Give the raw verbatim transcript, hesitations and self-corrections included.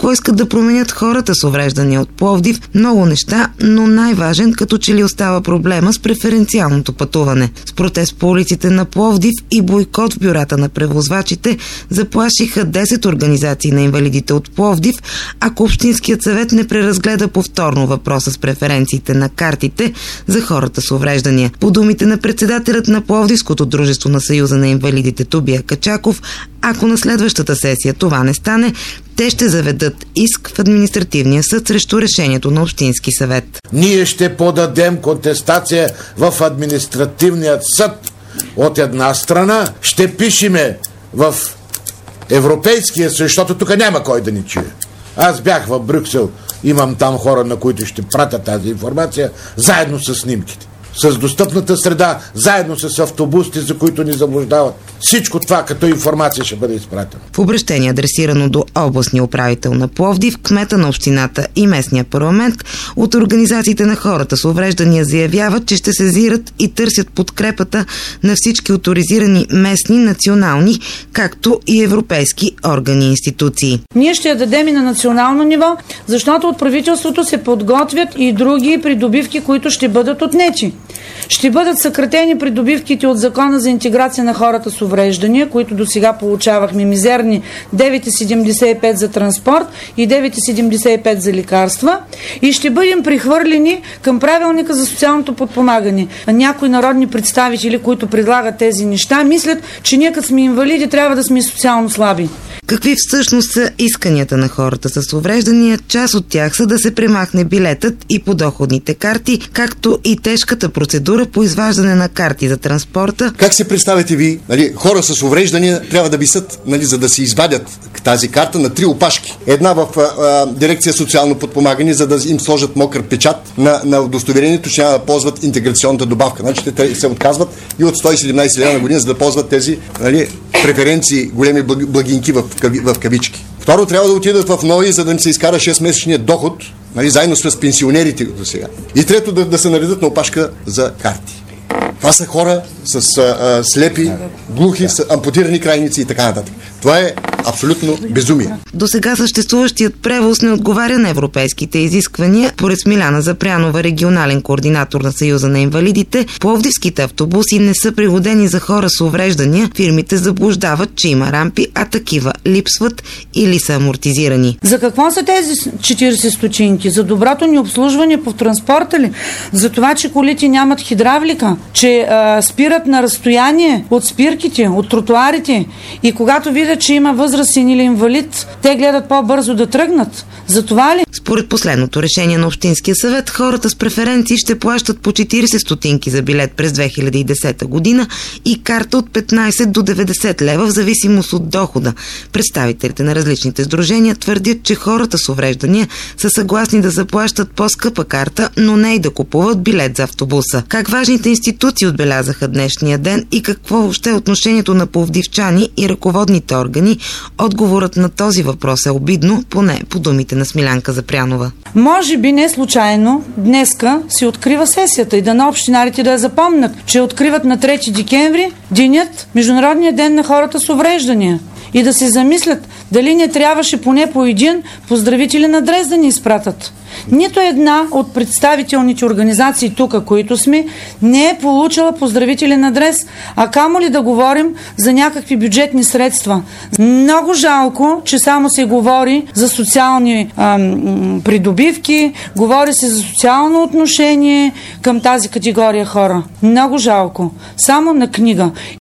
Какво искат да променят хората с увреждания от Пловдив? Много неща, но най-важен като че ли остава проблема с преференциалното пътуване. С протест по улиците на Пловдив и бойкот в бюрата на превозвачите заплашиха десет организации на инвалидите от Пловдив, ако Общинският съвет не преразгледа повторно въпроса с преференциите на картите за хората с увреждания. По думите на председателят на Пловдивското дружество на Съюза на инвалидите Тубия Качаков, ако на следващата сесия това не стане, те ще заведат иск в административния съд срещу решението на Общински съвет. Ние ще подадем контестация в административният съд. От една страна ще пишеме в Европейския съюз, защото тук няма кой да ни чуе. Аз бях в Брюксел, имам там хора, на които ще пратя тази информация, заедно с снимките. С достъпната среда, заедно с автобусите, за които ни заблуждават. Всичко това като информация ще бъде изпратено. В обращение, адресирано до областния управител на Пловдив, кмета на общината и местния парламент, от организациите на хората с увреждания заявяват, че ще сезират и търсят подкрепата на всички оторизирани местни, национални, както и европейски органи и институции. Ние ще я дадем и на национално ниво, защото от правителството се подготвят и други придобивки, които ще бъдат отнети. Ще бъдат съкратени придобивките от Закона за интеграция на хората с увреждания, които до сега получавахме мизерни девет седемдесет и пет за транспорт и девет седемдесет и пет за лекарства, и ще бъдем прихвърлени към правилника за социалното подпомагане. Някои народни представители, които предлагат тези неща, мислят, че ние като сме инвалиди трябва да сме социално слаби. Какви всъщност са исканията на хората с увреждания? Част от тях са да се премахне билетът и подоходните карти, както и тежката процедура по изваждане на карти за транспорта. Как се представяте ви, нали, хора с увреждания трябва да висят, нали, за да се извадят тази карта на три опашки. Една в а, а, дирекция социално подпомагане, за да им сложат мокър печат на, на удостоверението, че няма да ползват интеграционната добавка. Значи те се отказват и от сто и седемнадесет лева на година, за да ползват тези, нали, преференции, големи благинки в, в кавички. Второ, трябва да отидат в НОИ, за да им се изкара шестмесечния доход, нали, заедно с пенсионерите до сега. И трето, да, да се наредят на опашка за карти. Това са хора с а, а, слепи, глухи, с ампутирани крайници и така нататък. Това е абсолютно безумие. До сега съществуващият превоз не отговаря на европейските изисквания. Поред Смиляна Запрянова, регионален координатор на Съюза на инвалидите, пловдивските автобуси не са пригодени за хора с увреждания. Фирмите заблуждават, че има рампи, а такива липсват или са амортизирани. За какво са тези четиридесет стотинки? За доброто ни обслужване по транспорта ли? За това, че колите нямат хидравлика? Че а, спират на разстояние от спирките, от тротуарите, и когато видят, че има възрастен или инвалид, те гледат по-бързо да тръгнат. За това ли? Според последното решение на Общинския съвет, хората с преференции ще плащат по четиридесет стотинки за билет през две хиляди и десета година и карта от петнадесет до деветдесет лева в зависимост от дохода. Представителите на различните сдружения твърдят, че хората с увреждания са съгласни да заплащат по-скъпа карта, но не и да купуват билет за автобуса. Как важните институции отбелязаха днешния ден и какво въобще е отношението на пловдивчани и ръководните органи, отговорът на този въпрос е обидно, поне по думите на Смилянка Запрянова. Може би не случайно днеска се открива сесията и да на общинарите да я запомнят, че откриват на трети декември денят, Международния ден на хората с увреждания. И да се замислят дали не трябваше поне по един поздравителен адрес да ни изпратят. Нито една от представителните организации тук, които сме, не е получила поздравителен адрес, а камо ли да говорим за някакви бюджетни средства. Много жалко, че само се говори за социални ам, придобивки, говори се за социално отношение към тази категория хора. Много жалко. Само на книга.